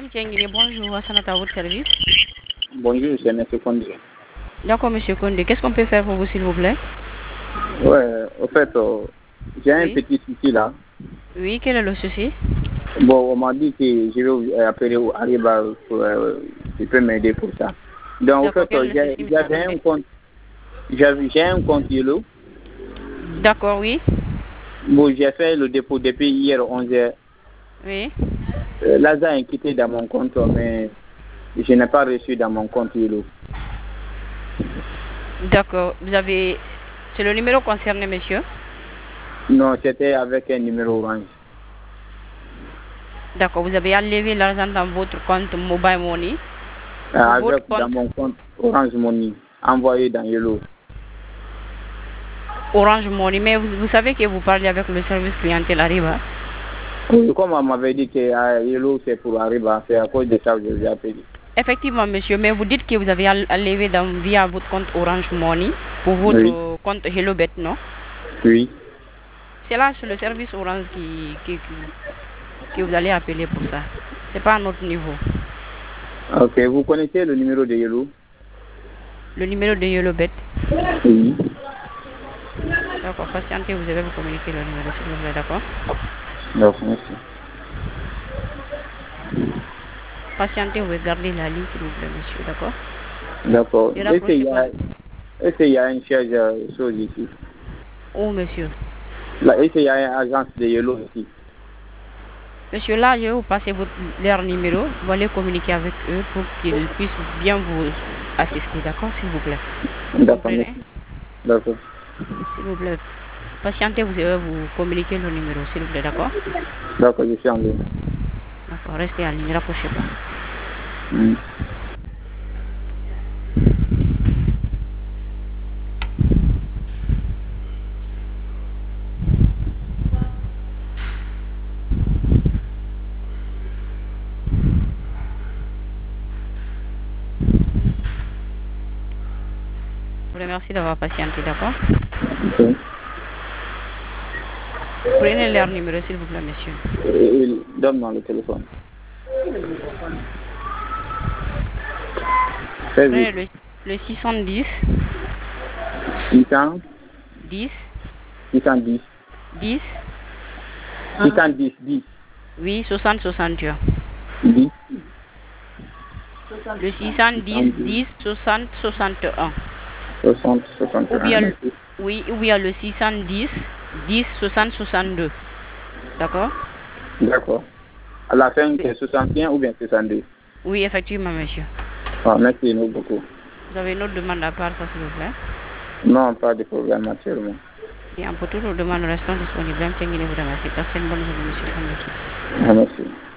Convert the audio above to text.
Tiengiri, bonjour, Hassanat à votre service. Bonjour, c'est M. Condé. D'accord, monsieur Condé. Qu'est-ce qu'on peut faire pour vous, s'il vous plaît? Ouais, au fait, j'ai un Oui. petit souci là. Oui, quel est le souci? Bon, on m'a dit que je vais appeler au Ariba pour tu peux m'aider pour ça. Donc, au D'accord, fait, quel est le souci, monsieur j'avais un Condé? compte, j'ai un compte Yellow. D'accord, oui. Bon, j'ai fait le dépôt depuis hier 11h. Oui. L'ASA a quitté dans mon compte, mais je n'ai pas reçu dans mon compte Yellow. D'accord, vous avez... C'est le numéro concerné, monsieur? Non, c'était avec un numéro orange. D'accord, vous avez enlevé l'argent dans votre compte Mobile Money. Avec Votre dans compte mon compte Orange Money, envoyé dans Yellow. Orange Money, mais vous savez que vous parlez avec le service clientèle Ariba. Oui, comme on m'avait dit que Yellow c'est pour Ariba, c'est à cause de ça que je vous ai appelé. Effectivement, monsieur, mais vous dites que vous avez enlevé via votre compte Orange Money pour votre Oui. compte HelloBet, non? Oui. C'est là, c'est le service Orange que vous allez appeler pour ça. C'est pas à notre niveau. Ok, vous connaissez le numéro de Yellow? Le numéro de HelloBet. Oui. D'accord, patientez, vous allez vous communiquer le numéro, s'il vous plaît, d'accord? D'accord, merci. Patientez, vous regardez la ligne, s'il vous plaît, monsieur, d'accord? D'accord. Ne rapprochez pas. Est-ce qu'il y a une charge chose ici? Oh, monsieur. Là, est-ce qu'il y a une agence de Yellow ici? Monsieur, là, je vais vous passer leur numéro. Vous allez communiquer avec eux pour qu'ils puissent bien vous assister, d'accord, s'il vous plaît? Vous D'accord, comprenez? merci. D'accord. S'il vous plaît. Patientez, vous allez vous communiquer le numéro, s'il vous plaît, d'accord? D'accord, je suis en ligne. D'accord, restez en ligne, ne rapprochez pas. Je vous remercie d'avoir patienté, d'accord? Ok. Prenez leur numéro, s'il vous plaît, monsieur. Donne-moi le téléphone. Très vite. Prenez le 610 600, 10 610, 10 610, 10, oui, 60 61. 10, Le 610 10 60 61. 60, Ou bien, 61. oui, ou bien le 610 10 60 62. D'accord? D'accord. À la fin, c'est 61 ou bien 62? Oui, effectivement, monsieur. Ah, merci beaucoup. Vous avez une autre demande à part, ça, s'il vous plaît? Non, pas de problème actuellement. Bien, pour toutes les demandes, restons disponibles. Vous remercie. Passez une bonne journée, monsieur. Ah, merci.